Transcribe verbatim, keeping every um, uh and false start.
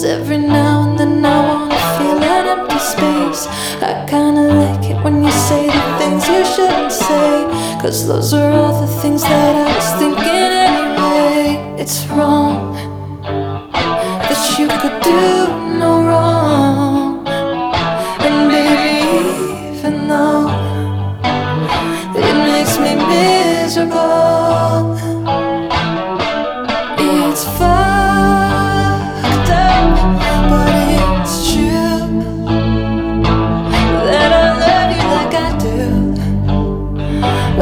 every now and then I wanna feel an empty space. I kinda like it when you say the things you shouldn't say, cause those are all the things that I was thinking anyway. It's wrong that you could do